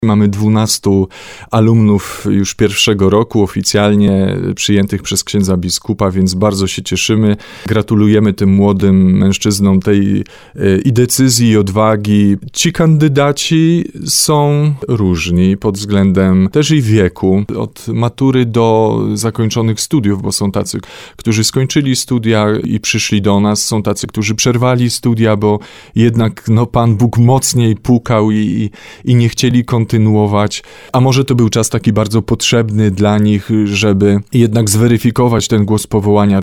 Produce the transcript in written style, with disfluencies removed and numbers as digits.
Mamy 12 alumnów już pierwszego roku oficjalnie przyjętych przez księdza biskupa, więc bardzo się cieszymy. Gratulujemy tym młodym mężczyznom tej i decyzji, i odwagi. Ci kandydaci są różni pod względem też i wieku, od matury do zakończonych studiów, bo są tacy, którzy skończyli studia i przyszli do nas, są tacy, którzy przerwali studia, bo jednak Pan Bóg mocniej pukał i nie chcieli kontynuować. A może to był czas taki bardzo potrzebny dla nich, żeby jednak zweryfikować ten głos powołania.